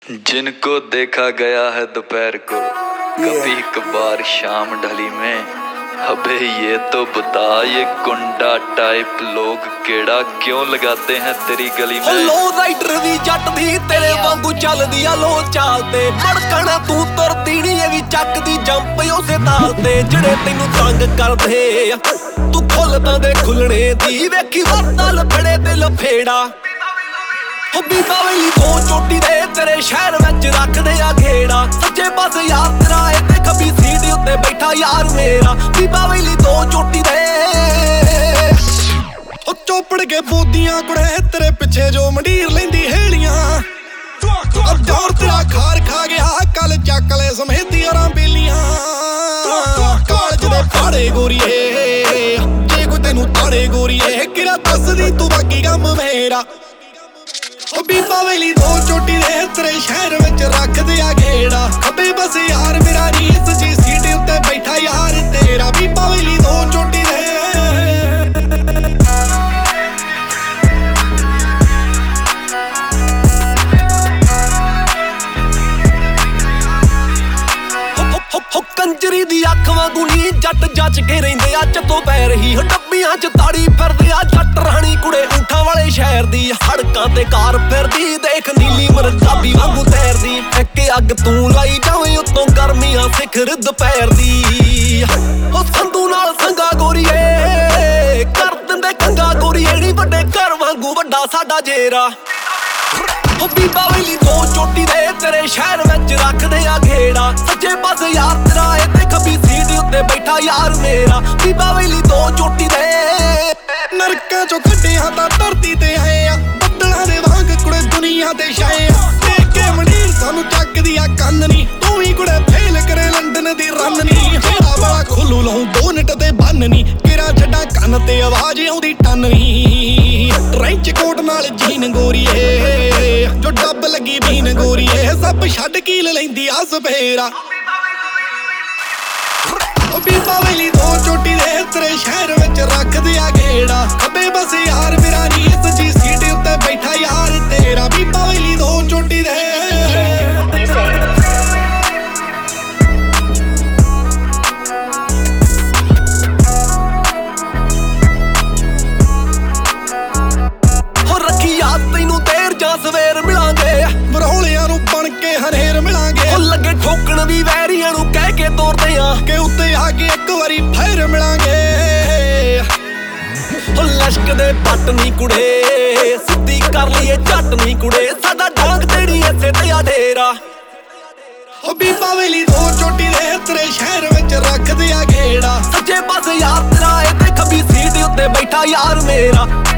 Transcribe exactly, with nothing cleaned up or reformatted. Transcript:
जिनको देखा गया है दोपहर को कभी कभार शाम ढली में। अबे ये तो बता ये गुंडा टाइप लोग केड़ा क्यों लगाते हैं तेरी गली में। लो राइडर भी जट दी तेरे वांगू चलदी आ लो चालते मड़कना तू तुरदी नी ये भी चकदी जंप उसे तालते ਜਿਹੜੇ ਤੈਨੂੰ ਤੰਗ ਕਰਦੇ तू खुलदा दे खुलने दी वेखी वरतल फड़े ते लफेड़ा हो बीबा वेली दो चोटी दे तेरे शहर विच रखदे आ घेड़ा सच्चे पासे यार तेरा ए ते खब्बी सीट उत्ते बैठा यार मेरा बीबा वेली दो चोटी दे ओ चोपड़ के बोदियां कुड़े तेरे पिछे जो मंडीर लेंदी हेलियां अब दौर तेरा खार खा गया कल चक ले समेती आराम बेलियां कालज दे पाड़े गोरीए जे कोई तेनू ताड़े गोरीए किरा दसदी तू बाकी कम मेरा ओ बीबा वेली दो चोटी दे तेरे शहर विच रखदे आ घेड़ा खब्बे बस यार मेरा रीस जी सीट उत्ते बैठा यार तेरा बीबा वेली दो चोटी दे हो कंजरी दी अख वांगू नी जट जच के रहिंदे आ जतों पै रही हो डब्बियां च ताड़ी फिरदे आ जट राणी कुड़े ऊंठां वाले शहर दी सड़कां ते कार फिरदी देख नीली मरजाबी वांगू तैरदी इक अग तू लाई जावे उत्तों गर्मियां सिखर दुपहर दी हो संधू नाल संगा गोरीए कर दिंदे कंगा गोरीए नी वड्डे घर वांगू वड्डा साडा जेरा हो बीबा वेली दो चोटी दे तेरे शहर विच रखदे आ घेड़ा सच्चे पासे यार तेरा ए ते खब्बी सीट उत्ते बैठा यार मेरा बीबा वेली दो चोटी दे नरकां चों कड्डियां तां धरती ते आए आ बद्दलां दे वांग कुड़े दुनिया ते छाए आ देख के मंडीर सानू चकदी आ कंन नी तू ही कुड़े फेल करे लंडन दी रन नी हेड़ा वाला खुल्लू लाऊं दो निट ते बन्न नी किरा छड्डां कंन ते आवाज आउंदी टन नी ट्रेंच कोट नाल जीन गोरीए जो डब लगी बीन गोरीए सब छड्ड कील लैंदी आ सफेरा ओ बीबा वेली दो चोटी दे तेरे शहर विच रखदे आ घेड़ा खब्बे बस यार मेरा रीस जी सीट उत्ते बैठा यार तेरा बीबा वेली दो चोटी दे ਸਵੇਰ ਮਿਲਾਂਗੇ ਬਰੋਲਿਆਂ ਨੂੰ ਬਣ ਕੇ ਹਨੇਰ ਮਿਲਾਂਗੇ ਉਹ ਲੱਗੇ ਠੋਕਣ ਵੀ ਵੈਰੀਆਂ ਨੂੰ ਕਹਿ ਕੇ ਤੋਰਦੇ ਆ ਕਿ ਉੱਤੇ ਆ ਕੇ ਇੱਕ ਵਾਰੀ ਫੇਰ ਮਿਲਾਂਗੇ ਉਹ ਲਸ਼ਕ ਦੇ ਪੱਟ ਨਹੀਂ ਕੁੜੇ ਸਿੱਧੀ ਕਰ ਲਈਏ ਝੱਟ ਨਹੀਂ ਕੁੜੇ ਸਾਡਾ ਡਾਂਗ ਤੇੜੀ ਇੱਥੇ ਤੇ ਆ ਢੇਰਾ ਉਹ ਬੀਬਾ ਵੇਲੀ ਦੋ ਚੋਟੀ ਦੇ ਤੇਰੇ ਸ਼ਹਿਰ ਵਿੱਚ ਰੱਖਦੇ ਆ ਘੇੜਾ ਸੱਚੇ ਪਾਸੇ ਯਾਰ ਤੇਰਾ ਏ ਤੇ ਖੱਬੀ ਸੀਟ ਉੱਤੇ ਬੈਠਾ ਯਾਰ ਮੇਰਾ